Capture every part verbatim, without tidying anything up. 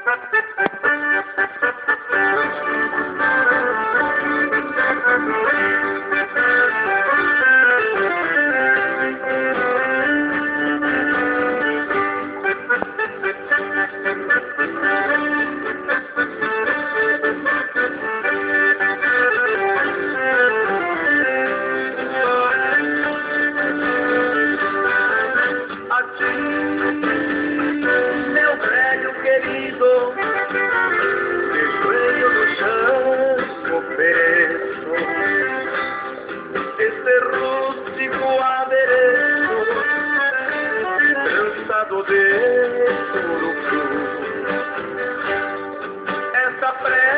Este rústico adereço, trançado de urucu, essa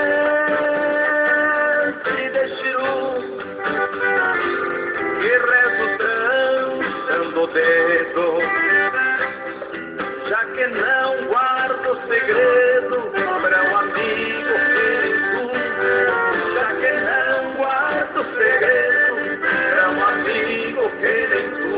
prece de xiru, que rezo trançando o dedo, já que não guardo segredo para um amigo querido, já que não guardo segredo para um amigo que nem tu.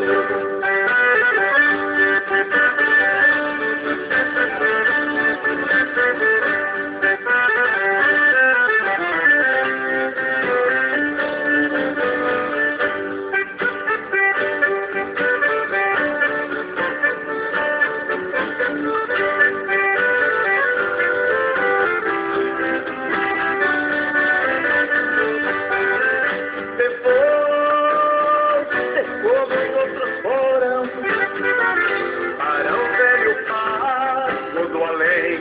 Para o velho pago do além,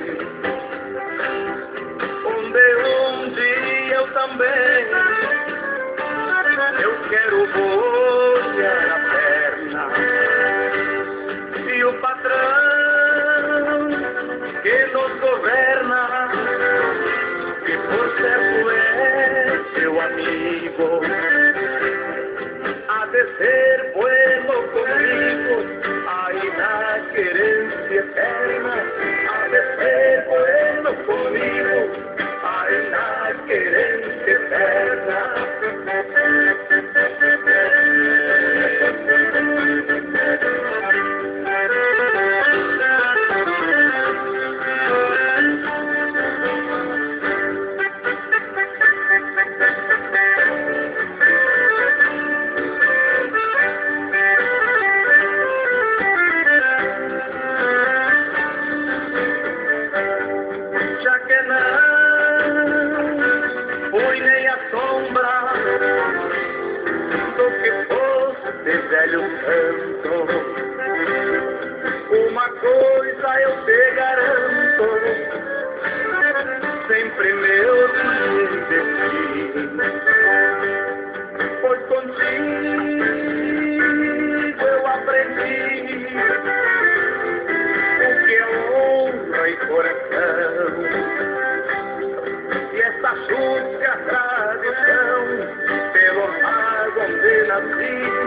onde um dia eu também eu quero bolhar a perna, e o patrão que nos governa, que por certo é seu amigo, há de ser bueno comigo, aí na querência eterna, há de ser bueno comigo, aí na querência eterna. Velho santo, uma coisa eu te garanto, sempre meu de ti, pois contigo eu aprendi o que é honra e coração, e essa justa tradição pelo lago onde nasci.